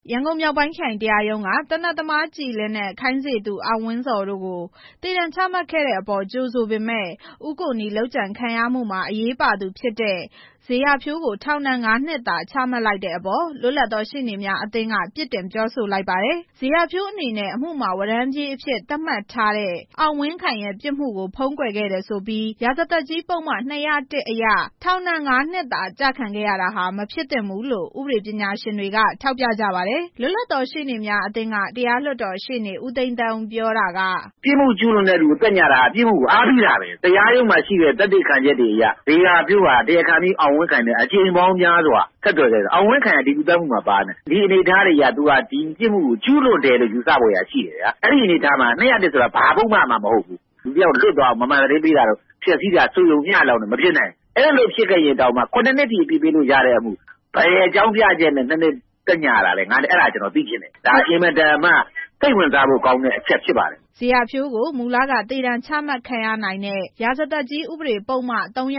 ရန်ကုန်မြောက်ပိုင်းခရိုင်တရားရုံးကသေနတ်သမားကြည်လင်းနဲ့ခိုင်းစေသူအောင်ဝင်းဇော်တို့ကိုသေဒဏ်ချမှတ်ခဲ့တဲ့အပေါ်ကြိုဆိုပေမဲ့ဦးကိုနီလုပ်ကြံခံရမှုမှာအရေးပါသူဖြစ်တဲ့ဇေယျာဖြိုးကိုထောင်ဒဏ် 5 နှစ်သာချမှတ်လိုက်တဲ့အပေါ်လွတ်လပ်သောရှေ့နေများအသင်းကပြစ်တင်ပြောဆိုလိုက်ပါတယ်။ ဇေယျာဖြိုးအနေနဲ့အမှုမှာဝရမ်းပြေးအဖြစ်သတ်မှတ်ထားတဲ့အောင်ဝင်းခိုင်ရဲ့ပြစ်မှုကိုဖုံးကွယ်ခဲ့တယ်ဆိုပြီးရာဇသတ်ကြီးပုဒ်မ 201 အရထောင်ဒဏ် 5 နှစ်သာကျခံခဲ့ရတာဟာမဖြစ်သင့်ဘူးလို့ဥပဒေပညာရှင်တွေကထောက်ပြကြပါတယ်။ လွတ်လပ်သောရှေ့နေများအသင်းကတရားလွှတ်တော်ရှေ့နေဦးသိန်းသန်းဦးပြောတာကပြစ်မှုကျူးလွန်တဲ့လူကိုသက်ညှာတာပြစ်မှုကိုအားပြုတာပဲတရားရုံးမှာရှိတဲ့သက်သေခံချက်တွေအရဇေယျာဖြိုးဟာတရားခံပြီးအောင်ဝင်းခိုင်နဲ့အကြိမ်ပေါင်းများစွာဆက်သွယ်ခဲ့တယ်အောင်ဝင်းခိုင်ကဒီလူသတ်မှုမှာပါနေဒီအနေအထားတွေအရသူကဒီပြစ်မှုကိုကျူးလွန်တယ်လို့ယူဆပေါ်ရရှိတယ်အဲ့ဒီအနေအထားမှာ201ဆိုတာဘာပုဒ်မှမဟုတ်ဘူးလူတယောက်လွတ်သွားအောင်မမှန်သတင်းပေးတာတော့ဖြည့်ဆည်းတာစုယုံမျှလောက်နဲ့မဖြစ်နိုင်အဲ့လိုဖြစ်ခဲ့ရင်တောင်မှ9 နှစ်ထိအပြစ်ပေးလို့ရတဲ့အမှုဘယ်အကြောင်းပြချက်နဲ့2 နှစ်သက်ညှာတာလဲငါလည်းအဲ့ဒါကျွန်တော်သိချင်တယ်ဒါအင်မတန်မှစိတ်ဝင်စားဖို့ကောင်းတဲ့အချက်ဖြစ်ပါတယ်ဇေယျာဖြိုးကိုမူလကသေဒဏ်ချမှတ်ခံရနိုင်တဲ့ရာဇသတ်ကြီးဥပဒေပုဒ်မ 302/1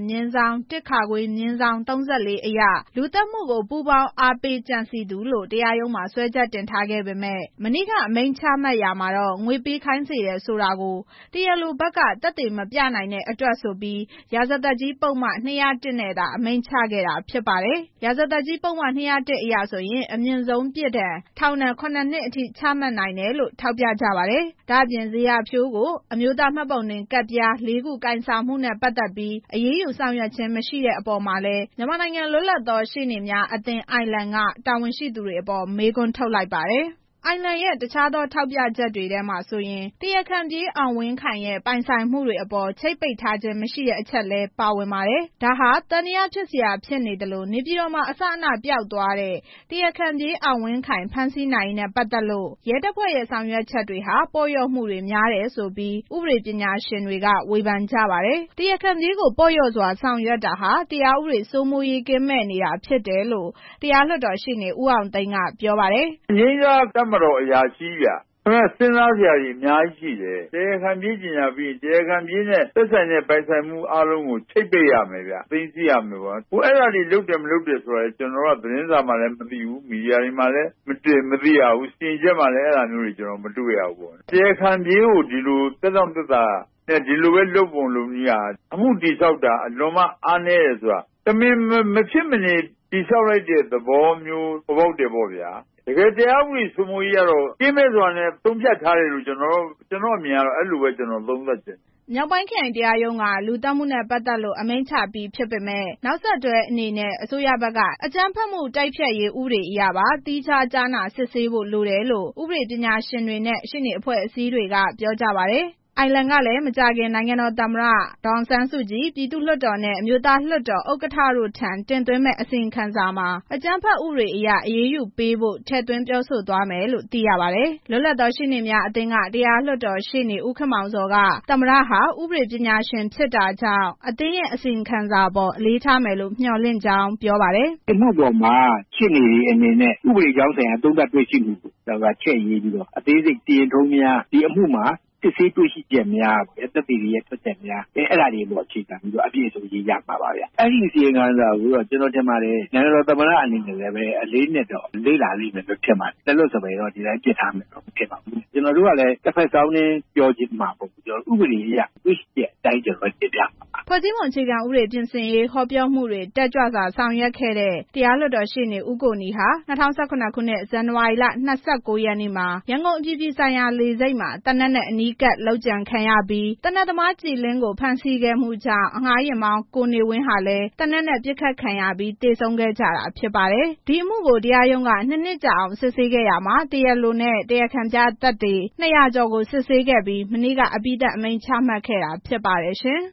34 အရလူသတ်မှုကိုပူးပေါင်းအားပေးကြံစည်သူလို့တရားရုံးမှာစွဲချက်တင်ထားခဲ့ပေမဲ့မနေ့ကအမိန့်ချမှတ်ရာမှာတော့ငွေပေးခိုင်းစေတယ်ဆိုတာကိုတရားလိုဘက်ကသက်သေမပြနိုင်တဲ့အတွက်ဆိုပြီးရာဇသတ်ကြီးပုဒ်မ 201 နဲ့သာအမိန့်ချခဲ့တာဖြစ်ပါတယ်။ ရာဇသတ်ကြီးပုဒ်မ 201 အရဆိုရင်အမြင့်ဆုံးပြစ်ဒဏ်ထောင်ဒဏ် 7 နှစ်အထိချမှတ်နိုင်တယ်လို့ထောက်ပြကြပါတယ်။ ဒါ့အပြင်ဇေယျာဖြိုးကိုအမျိုးသားမှတ်ပုံတင်ကဒ်ပြား 4 ခုကိုင်ဆောင်မှုနဲ့ပတ်သက်ပြီးအရေးယူဆောင်ရွက်ခြင်းမရှိတဲ့အပေါ်မှာလည်းမြန်မာနိုင်ငံလွတ်လပ်သောရှေ့နေများအသင်း ILAN ကတာဝန်ရှိသူတွေအပေါ်မေးခွန်းထုတ်လိုက်ပါတယ်။ ILAN ရဲ့တခြားသောထောက်ပြချက်တွေထဲမှာဆိုရင်တရားခံပြေးအောင်ဝင်းခိုင်ရဲ့ပိုင်ဆိုင်မှုတွေအပေါ်ချိတ်ပိတ်ထားခြင်းမရှိတဲ့အချက်လည်းပါဝင်ပါတယ်။ ဒါဟာသံသယဖြစ်စရာဖြစ်နေသလိုနေပြည်တော်မှာအစအနပျောက်သွားတဲ့တရားခံပြေးအောင်ဝင်းခိုင်ဖမ်းဆီးနိုင်ရေးနဲ့ပတ်သက်လို့ရဲတပ်ဖွဲ့ရဲ့ဆောင်ရွက်ချက်တွေဟာပေါ့လျော့မှုတွေများတယ်ဆိုပြီးဥပဒေပညာရှင်တွေကဝေဖန်ကြပါတယ်။ တရားခံပြေးကိုပေါ့လျော့စွာဆောင်ရွက်တာဟာတရားဥပဒေစိုးမိုးရေးကင်းမဲ့နေတာဖြစ်တယ်လို့တရားလွှတ်တော်ရှေ့နေဦးအောင်သိန်းကပြောပါတယ်။ငြိမ်းစားတပ်မတော်အရာရှိဗျစဉ်းစားစရာကြီးအများကြီးရှိတယ်တရားခံပြေးကျင်ညာပြီးတရားခံပြေးနဲ့သက်ဆိုင်တဲ့ပိုင်ဆိုင်မှုအားလုံးကိုချိတ်ပိတ်ရမယ်ဗျသိသိရမယ်ပေါ့အဲ့ဒါတွေလုပ်တယ်မလုပ်တယ်ဆိုတာကျွန်တော်ကသတင်းစာမှာလည်းမသိဘူးမီဒီယာတွေမှာလည်းမသိရဘူးစီရင်ချက်မှာလည်းအဲ့ဒါမျိုးတွေကျွန်တော်မတွေ့ရဘူးပေါ့တရားခံပြေးကိုဒီလိုသက်သောသက်သာဒီလိုပဲလုပ်ပုံလုပ်နည်းအမှုတိဆောက်တာအလွန်မှအားနည်းတယ်ဆိုတာတမင်မဖြစ်မနေတိဆောက်လိုက်တဲ့သဘောမျိုးပေါ်ပေါက်တယ်ပေါ့ဗျာတကယ်တရားဥပဒေစိုးမိုးရေးကတော့ကင်းမဲ့စွာနဲ့သုံးဖြတ်ထားတယ်လို့ကျွန်တော်အမြင်ကတော့အဲ့လိုပဲကျွန်တော်သုံးသပ်တယ်မြောက်ပိုင်းခရိုင်တရားရုံးကလူသတ်မှုနဲ့ပတ်သက်လို့အမိန့်ချပြီးဖြစ်ပေမဲ့နောက်ဆက်တွဲအနေနဲ့အစိုးရဘက်ကအကြမ်းဖက်မှုတိုက်ဖျက်ရေးဥပဒေအရပါသီးခြားကြားနာစစ်ဆေးဖို့လိုတယ်လို့ဥပဒေပညာရှင်တွေနဲ့ရှေ့နေအဖွဲ့အစည်းတွေကပြောကြပါတယ်။ ILAN ကလည်းမကြာခင်နိုင်ငံတော်သမ္မတဒေါ်အောင်ဆန်းစုကြည်ပြည်သူ့လွှတ်တော်နဲ့အမျိုးသားလွှတ်တော်ဥက္ကဋ္ဌတို့ထံတင်သွင်းမယ့်အစီရင်ခံစာမှာအကြမ်းဖက်ဥပဒေအရအရေးယူပေးဖို့ထည့်သွင်းပြောဆိုသွားမယ်လို့သိရပါတယ်။ လွတ်လပ်သောရှေ့နေများအသင်းကတရားလွှတ်တော်ရှေ့နေဦးခင်မောင်ဇော်ကသမ္မတဟာဥပဒေပညာရှင်ဖြစ်တာကြောင့်အသင်းရဲ့အစီရင်ခံစာအပေါ်အလေးထားမယ်လို့မျှော်လင့်ကြောင်းပြောပါတယ်။ဒီမှုပေါ်မှာရှေ့နေတွေအနေနဲ့ဥပဒေကြောင်းဆိုင်ရာသုံးသပ်တွေ့ရှိမှုကိုချက်ရေးပြီးတော့အသေးစိတ်တည်ထုံးများဒီအမှုမှာစစ်ဆေးတွေ့ရှိချက်များသက်သေတွေရဲ့ထွက်ချက်များအဲ့ဒါတွေပေါ်အခြေခံပြီးတော့အပြည့်အစုံရေးရမှာပါဗျအဲ့ဒီအစီရင်ခံစာကိုတော့ကျွန်တော်ထင်ပါတယ်နိုင်ငံတော်သမ္မတအနေနဲ့လည်းပဲအလေးနဲ့တော့လေ့လာလိမ့်မယ်လို့ထင်ပါတယ်လက်လွတ်စပယ်တော့ဒီတိုင်းပြစ်ထားမယ်တော့မဖြစ်ပါဘူးကျွန်တော်တို့ကလည်းတစ်ဖက်စောင်းနဲ့ပြောချင်မှာပေါ့ကျွန်တော်ဥပဒေအရတွေ့ရှိချက်အတိုင်းကျွန်တော်တင်ပြဖွဲ့စည်းပုံအခြေခံဥပဒေပြင်ဆင်ရေးဟောပြောမှုတွေတက်ကြွစွာဆောင်ရွက်ခဲ့တဲ့တရားလွှတ်တော်ရှေ့နေဦးကိုနီဟာ2017 ခုနှစ်ဇန်နဝါရီလ 29 ရက်နေ့မှာရန်ကုန်အပြည်ပြည်ဆိုင်ရာလေဆိပ်မှာသေနတ်နဲ့အနီးကပ်လုပ်ကြံခံရပြီးသေနတ်သမားကြည်လင်းကိုဖမ်းဆီးခဲ့မှုကြောင့်အငှားယာဉ်မောင်းကိုနေဝင်းဟာလည်းသေနတ်နဲ့ပစ်ခတ်ခံရပြီးသေဆုံးခဲ့ကြတာဖြစ်ပါတယ်။ ဒီအမှုကိုတရားရုံးက2 နှစ်ကြာအောင်စစ်ဆေးခဲ့ရာမှာတရားလိုနဲ့တရားခံပြသက်သေ200 ကျော်ကိုစစ်ဆေးခဲ့ပြီးမနေ့ကအပြီးသတ်အမိန့်ချမှတ်ခဲ့တာဖြစ်ပါတယ်ရှင်။